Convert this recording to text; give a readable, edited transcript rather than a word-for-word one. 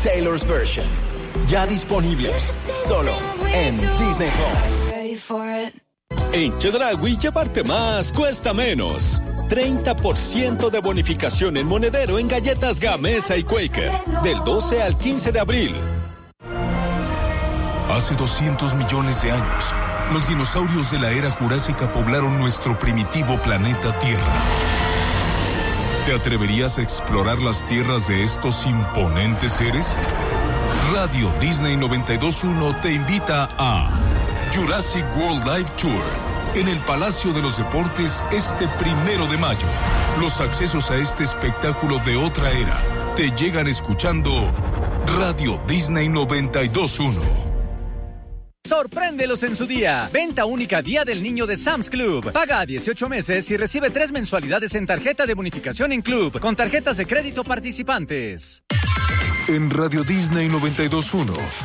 Sailor's Version. Ya disponible solo en Disney Plus. En Chedraui llevarte más cuesta menos. 30% de bonificación en monedero en galletas Gamesa y Quaker. Del 12 al 15 de abril. Hace 200 millones de años, los dinosaurios de la era jurásica poblaron nuestro primitivo planeta Tierra. ¿Te atreverías a explorar las tierras de estos imponentes seres? Radio Disney 92.1 te invita a Jurassic World Live Tour en el Palacio de los Deportes este 1 de mayo. Los accesos a este espectáculo de otra era te llegan escuchando Radio Disney 92.1. Sorpréndelos en su día. Venta única Día del Niño de Sam's Club. Paga a 18 meses y recibe 3 mensualidades en tarjeta de bonificación en Club con tarjetas de crédito participantes. En Radio Disney 92.1